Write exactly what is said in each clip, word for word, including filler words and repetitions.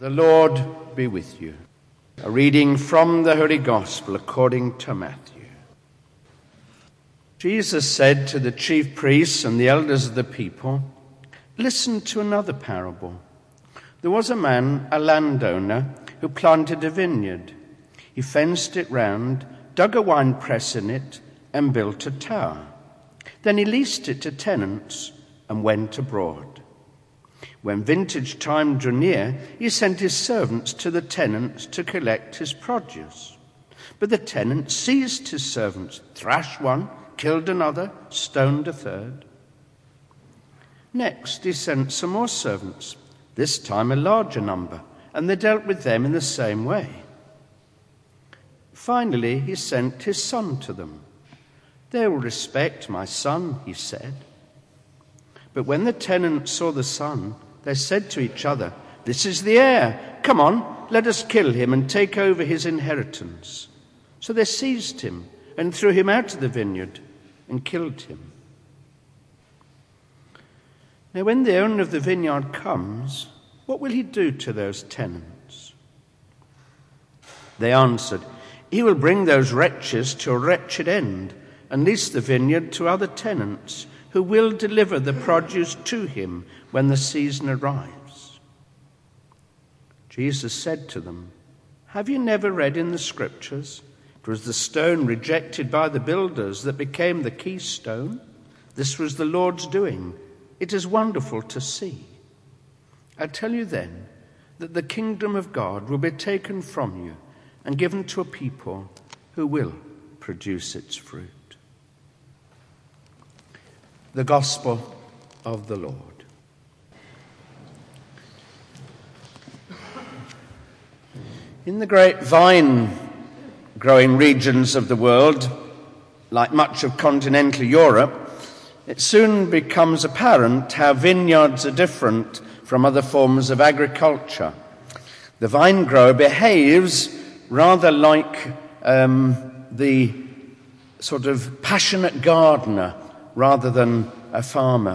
The Lord be with you. A reading from the Holy Gospel according to Matthew. Jesus said to the chief priests and the elders of the people, "Listen to another parable. There was a man, a landowner, who planted a vineyard. He fenced it round, dug a winepress in it, and built a tower. Then he leased it to tenants and went abroad. When vintage time drew near, he sent his servants to the tenants to collect his produce. But the tenants seized his servants, thrashed one, killed another, stoned a third. Next he sent some more servants, this time a larger number, and they dealt with them in the same way. Finally he sent his son to them. 'They will respect my son,' he said. But when the tenants saw the son, they said to each other, 'This is the heir. Come on, let us kill him and take over his inheritance.' So they seized him and threw him out of the vineyard and killed him. Now when the owner of the vineyard comes, what will he do to those tenants?" They answered, "He will bring those wretches to a wretched end and lease the vineyard to other tenants who will deliver the produce to him when the season arrives." Jesus said to them, "Have you never read in the Scriptures, it was the stone rejected by the builders that became the keystone? This was the Lord's doing. It is wonderful to see. I tell you then that the kingdom of God will be taken from you and given to a people who will produce its fruit." The Gospel of the Lord. In the great vine-growing regions of the world, like much of continental Europe, it soon becomes apparent how vineyards are different from other forms of agriculture. The vine grower behaves rather like um, the sort of passionate gardener rather than a farmer.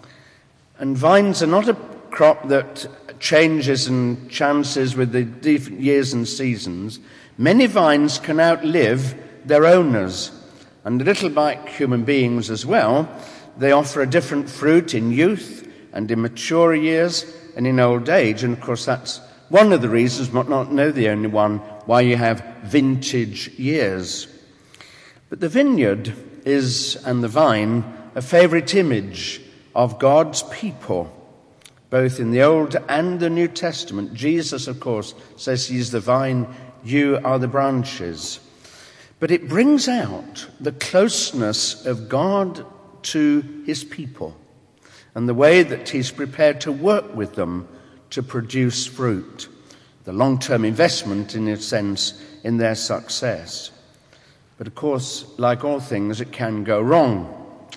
And vines are not a crop that changes and chances with the different years and seasons. Many vines can outlive their owners, and a little like human beings as well, they offer a different fruit in youth and in mature years and in old age. And of course that's one of the reasons, but not no the only one, why you have vintage years. But the vineyard is, and the vine, a favourite image of God's people, both in the Old and the New Testament. Jesus, of course, says he's the vine, you are the branches. But it brings out the closeness of God to his people and the way that he's prepared to work with them to produce fruit, the long-term investment, in a sense, in their success. But of course, like all things, it can go wrong.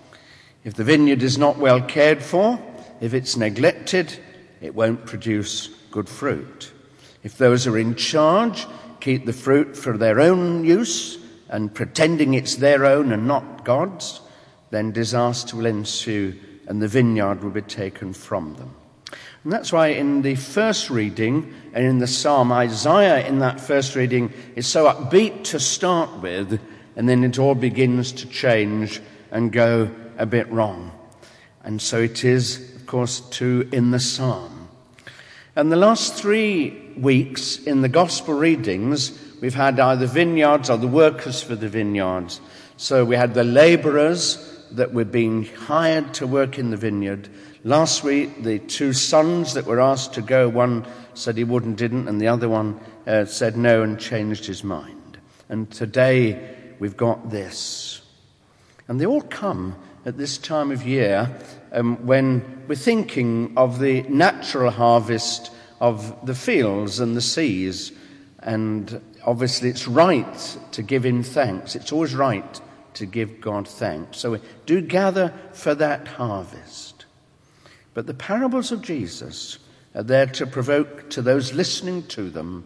If the vineyard is not well cared for, if it's neglected, it won't produce good fruit. If those who are in charge keep the fruit for their own use and pretending it's their own and not God's, then disaster will ensue and the vineyard will be taken from them. And that's why in the first reading and in the Psalm, Isaiah in that first reading is so upbeat to start with, and then it all begins to change and go a bit wrong. And so it is, of course, too in the Psalm. And the last three weeks in the Gospel readings, we've had either vineyards or the workers for the vineyards. So we had the labourers that were being hired to work in the vineyard. Last week, the two sons that were asked to go, one said he wouldn't, didn't, and the other one uh, said no and changed his mind. And today we've got this. And they all come at this time of year um, when we're thinking of the natural harvest of the fields and the seas. And obviously it's right to give him thanks. It's always right to give God thanks. So we do gather for that harvest. But the parables of Jesus are there to provoke to those listening to them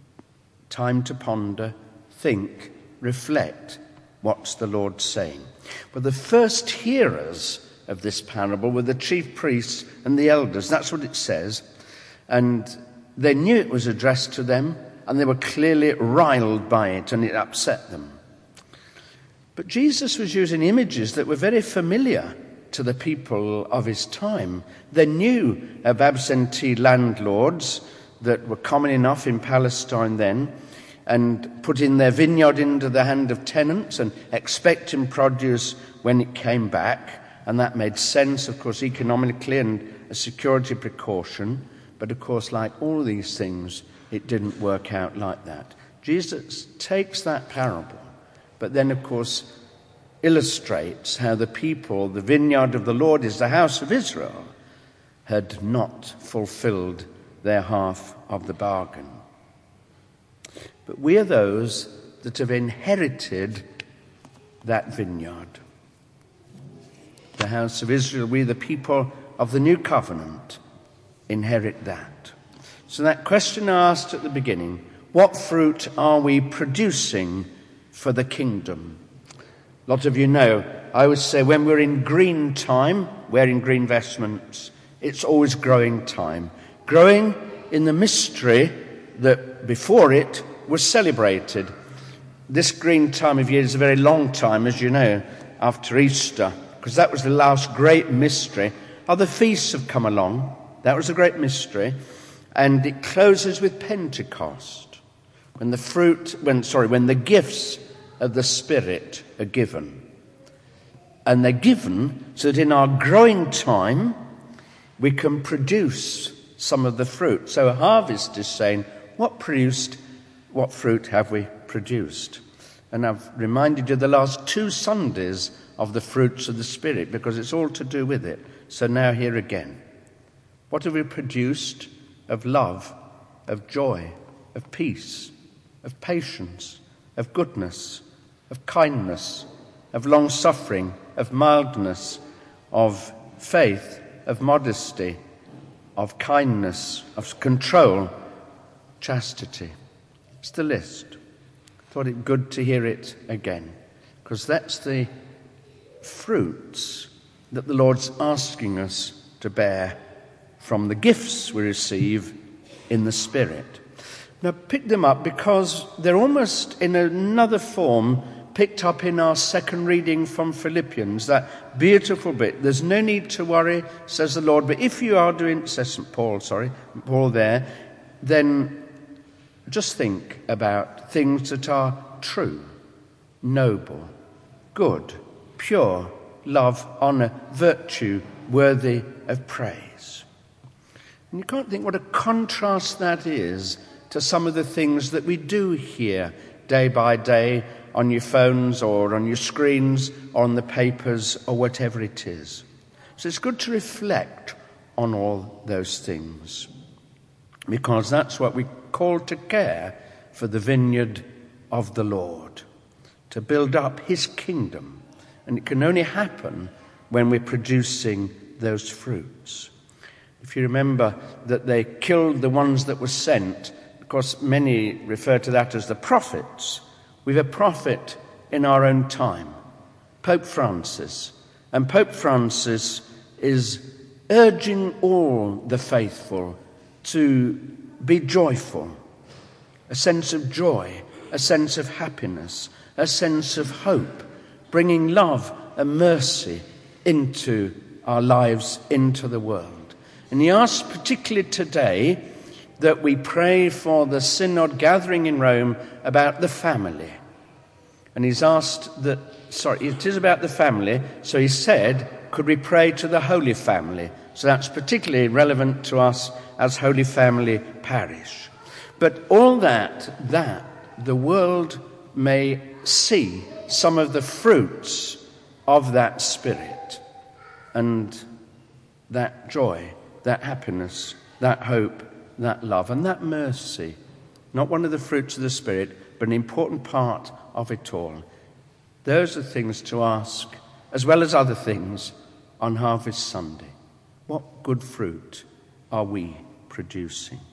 time to ponder, think, reflect, what's the Lord saying? But the first hearers of this parable were the chief priests and the elders. That's what it says. And they knew it was addressed to them, and they were clearly riled by it, and it upset them. But Jesus was using images that were very familiar to the people of his time. They knew of absentee landlords that were common enough in Palestine then, and putting their vineyard into the hand of tenants and expecting produce when it came back. And that made sense, of course, economically and a security precaution. But of course, like all these things, it didn't work out like that. Jesus takes that parable, but then, of course, illustrates how the people, the vineyard of the Lord is the house of Israel, had not fulfilled their half of the bargain. But we are those that have inherited that vineyard. The house of Israel, we the people of the new covenant, inherit that. So that question I asked at the beginning, what fruit are we producing for the kingdom? A lot of you know, I always say when we're in green time, wearing green vestments, it's always growing time. Growing in the mystery that before it was celebrated. This green time of year is a very long time, as you know, after Easter, because that was the last great mystery. Other feasts have come along. That was a great mystery. And it closes with Pentecost, when the fruit, when sorry, when the gifts of the Spirit are given. And they're given so that in our growing time, we can produce some of the fruit. So a harvest is saying, what produced, what fruit have we produced? And I've reminded you the last two Sundays of the fruits of the Spirit, because it's all to do with it. So now here again. What have we produced of love, of joy, of peace, of patience, of goodness, of kindness, of long-suffering, of mildness, of faith, of modesty, of kindness, of control, chastity? It's the list. Thought it good to hear it again, because that's the fruits that the Lord's asking us to bear from the gifts we receive in the Spirit. Now, pick them up because they're almost in another form picked up in our second reading from Philippians, that beautiful bit. There's no need to worry, says the Lord, but if you are doing, says Saint Paul, sorry, Paul there, then just think about things that are true, noble, good, pure, love, honour, virtue, worthy of praise. And you can't think what a contrast that is to some of the things that we do here day by day on your phones or on your screens or on the papers or whatever it is. So it's good to reflect on all those things, because that's what we're called to care for, the vineyard of the Lord, to build up his kingdom. And it can only happen when we're producing those fruits. If you remember that they killed the ones that were sent, of course many refer to that as the prophets. We've a prophet in our own time, Pope Francis. And Pope Francis is urging all the faithful to be joyful, a sense of joy, a sense of happiness, a sense of hope, bringing love and mercy into our lives, into the world. And he asks particularly today that we pray for the synod gathering in Rome about the family. And he's asked that, sorry, it is about the family, so he said, could we pray to the Holy Family? So that's particularly relevant to us as Holy Family Parish. But all that, that the world may see some of the fruits of that Spirit and that joy, that happiness, that hope, that love, and that mercy. Not one of the fruits of the Spirit, but an important part of it all. Those are things to ask, as well as other things, on Harvest Sunday. What good fruit are we producing?